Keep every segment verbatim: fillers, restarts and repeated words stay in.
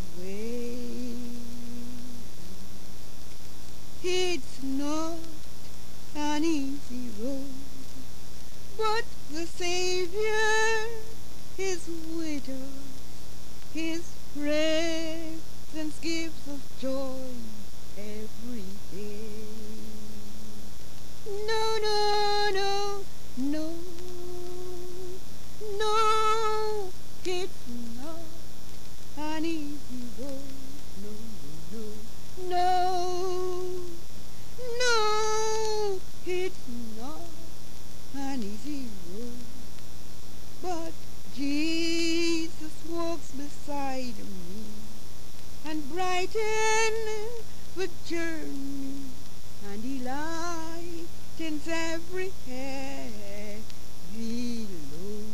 way. It's not an easy road, but the Savior is with us. His presence gives us joy every day. No, no, no, no, no, it's not an easy road. No, no, no, no, no, it's not an easy road. But Jesus walks beside me and brightens the journey, and He lightens every heavy load.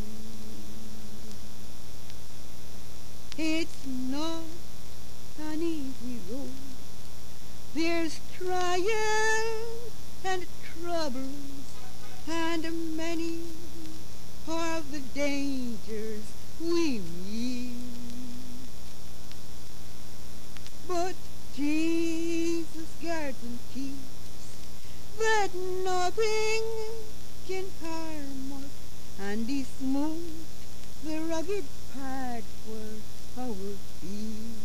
It's not an easy road. There's trials and troubles, and many are the dangers we meet. But Jesus guards and keeps that nothing can harm us, and He smoothed the rugged path for our feet.